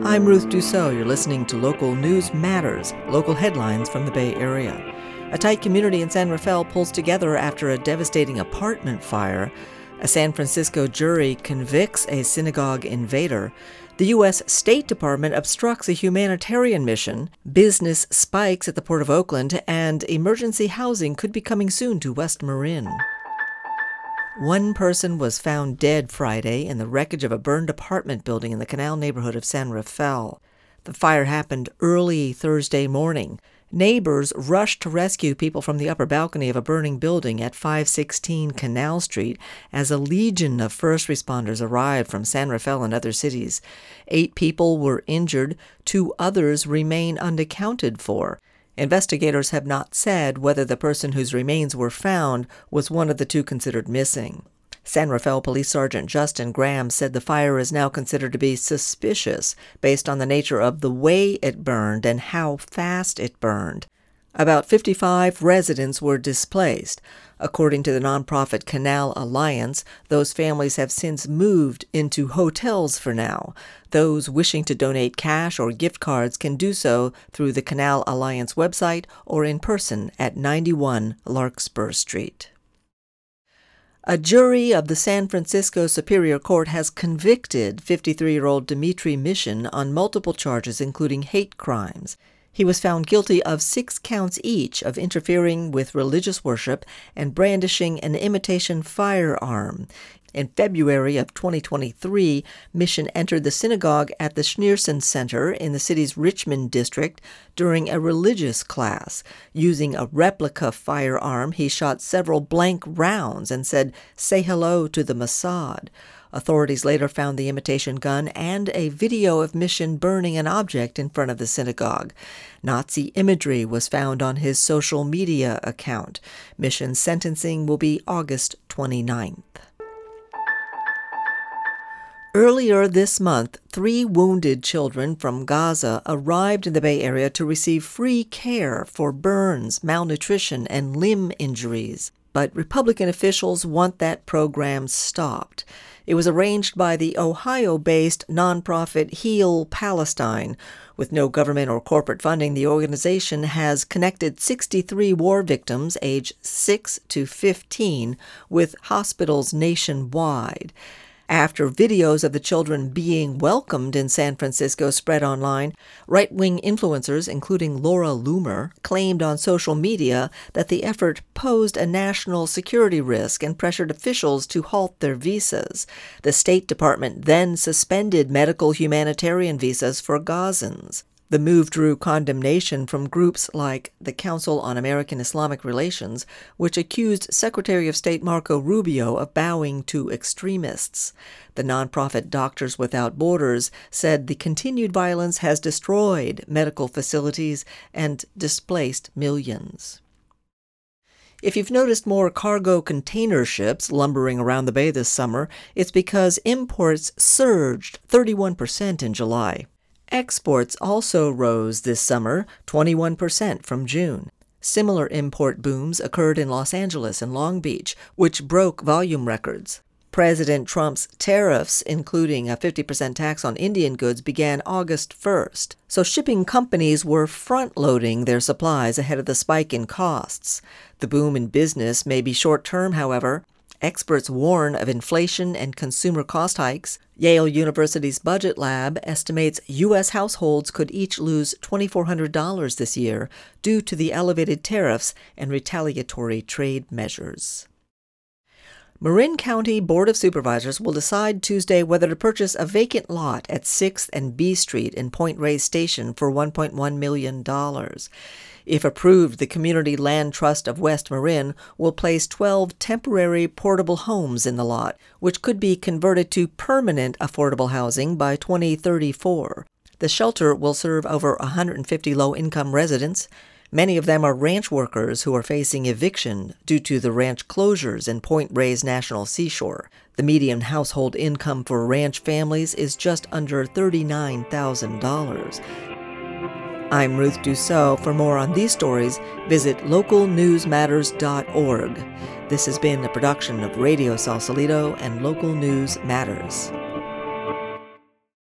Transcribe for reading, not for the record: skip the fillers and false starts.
I'm Ruth Dussault. You're listening to Local News Matters, local headlines from the Bay Area. A tight community in San Rafael pulls together after a devastating apartment fire. A San Francisco jury convicts a synagogue invader. The U.S. State Department obstructs a humanitarian mission. Business spikes at the Port of Oakland, and emergency housing could be coming soon to West Marin. One person was found dead Friday in the wreckage of a burned apartment building in the Canal neighborhood of San Rafael. The fire happened early Thursday morning. Neighbors rushed to rescue people from the upper balcony of a burning building at 516 Canal Street as a legion of first responders arrived from San Rafael and other cities. 8 people were injured. 2 others remain unaccounted for. Investigators have not said whether the person whose remains were found was one of the 2 considered missing. San Rafael Police Sergeant Justin Graham said the fire is now considered to be suspicious based on the nature of the way it burned and how fast it burned. About 55 residents were displaced. According to the nonprofit Canal Alliance, those families have since moved into hotels for now. Those wishing to donate cash or gift cards can do so through the Canal Alliance website or in person at 91 Larkspur Street. A jury of the San Francisco Superior Court has convicted 53-year-old Dimitri Mission on multiple charges, including hate crimes. He was found guilty of 6 counts each of interfering with religious worship and brandishing an imitation firearm. In February of 2023, Mission entered the synagogue at the Schneerson Center in the city's Richmond district during a religious class. Using a replica firearm, he shot several blank rounds and said, "Say hello to the Mossad." Authorities later found the imitation gun and a video of Mission burning an object in front of the synagogue. Nazi imagery was found on his social media account. Mission's sentencing will be August 29th. Earlier this month, 3 wounded children from Gaza arrived in the Bay Area to receive free care for burns, malnutrition, and limb injuries. But Republican officials want that program stopped. It was arranged by the Ohio-based nonprofit Heal Palestine. With no government or corporate funding, the organization has connected 63 war victims aged 6 to 15 with hospitals nationwide. After videos of the children being welcomed in San Francisco spread online, right-wing influencers, including Laura Loomer, claimed on social media that the effort posed a national security risk and pressured officials to halt their visas. The State Department then suspended medical humanitarian visas for Gazans. The move drew condemnation from groups like the Council on American Islamic Relations, which accused Secretary of State Marco Rubio of bowing to extremists. The nonprofit Doctors Without Borders said the continued violence has destroyed medical facilities and displaced millions. If you've noticed more cargo container ships lumbering around the bay this summer, it's because imports surged 31% in July. Exports also rose this summer, 21% from June. Similar import booms occurred in Los Angeles and Long Beach, which broke volume records. President Trump's tariffs, including a 50% tax on Indian goods, began August 1st. So shipping companies were front-loading their supplies ahead of the spike in costs. The boom in business may be short-term, however. Experts warn of inflation and consumer cost hikes. Yale University's Budget Lab estimates U.S. households could each lose $2,400 this year due to the elevated tariffs and retaliatory trade measures. Marin County Board of Supervisors will decide Tuesday whether to purchase a vacant lot at 6th and B Street in Point Reyes Station for $1.1 million. If approved, the Community Land Trust of West Marin will place 12 temporary portable homes in the lot, which could be converted to permanent affordable housing by 2034. The shelter will serve over 150 low-income residents. Many of them are ranch workers who are facing eviction due to the ranch closures in Point Reyes National Seashore. The median household income for ranch families is just under $39,000. I'm Ruth Dussault. For more on these stories, visit localnewsmatters.org. This has been a production of Radio Sausalito and Local News Matters.